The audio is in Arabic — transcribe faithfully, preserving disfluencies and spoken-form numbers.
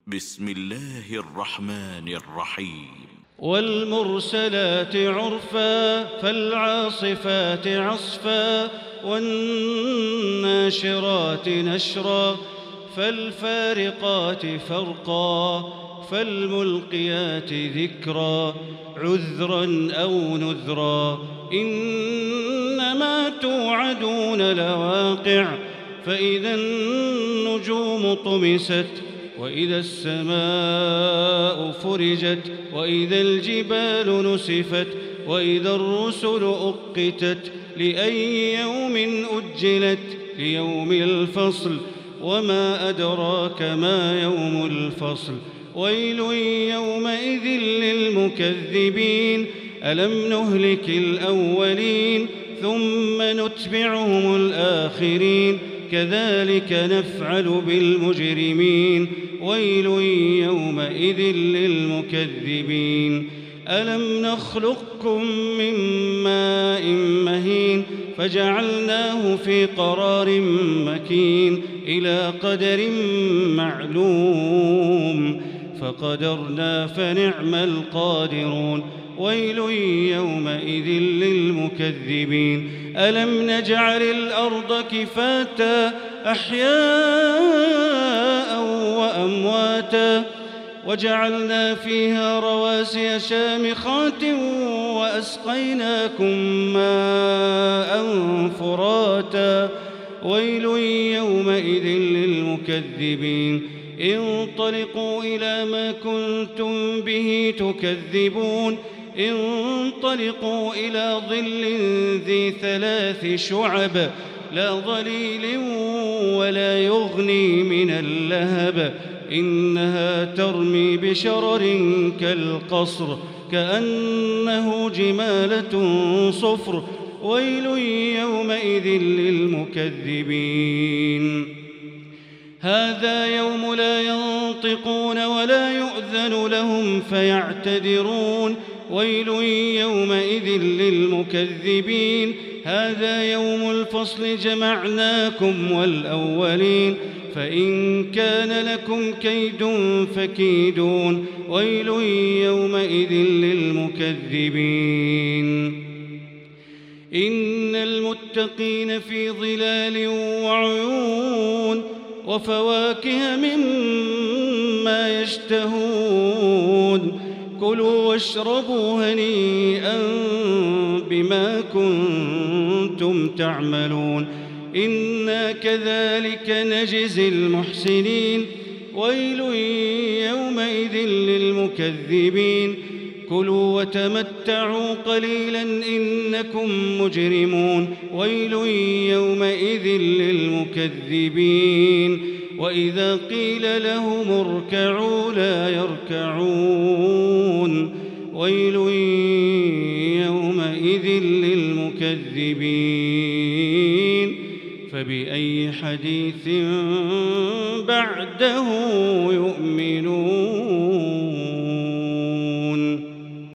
بسم الله الرحمن الرحيم. والمرسلات عرفا فالعاصفات عصفا والناشرات نشرا فالفارقات فرقا فالملقيات ذكرا عذرا أو نذرا إنما توعدون لواقع فإذا النجوم طمست وإذا السماء فرجت وإذا الجبال نسفت وإذا الرسل أقتت لأي يوم أجلت ليوم الفصل وما أدراك ما يوم الفصل ويل يومئذ للمكذبين ألم نهلك الأولين ثم نتبعهم الآخرين كذلك نفعل بالمجرمين ويل يومئذ للمكذبين ألم نخلقكم من ماء مهين فجعلناه في قرار مكين إلى قدر معلوم فقدرنا فنعم القادرون ويل يومئذ للمكذبين ألم نجعل الأرض كفاتا أحياء وأمواتا وجعلنا فيها رواسي شامخات وأسقيناكم ماء فراتا ويل يومئذ للمكذبين انطلقوا إلى ما كنتم به تكذبون انطلقوا إلى ظل ذي ثلاث شعب لا ظليل ولا يغني من اللهب إنها ترمي بشرر كالقصر كأنه جمالة صفر ويل يومئذ للمكذبين هذا يوم لا ينطقون ولا يؤذن لهم فيعتذرون ويل يومئذ للمكذبين هذا يوم الفصل جمعناكم والأولين فإن كان لكم كيد فكيدون ويل يومئذ للمكذبين إن المتقين في ظلال وعيون وفواكه مما يشتهون كلوا واشربوا هنيئا بما كنتم تعملون إنا كذلك نجزي المحسنين ويل يومئذ للمكذبين كلوا وتمتعوا قليلا إنكم مجرمون ويل يومئذ للمكذبين وإذا قيل لهم اركعوا لا يركعون ويل يومئذ للمكذبين فبأي حديث بعده يؤمنون.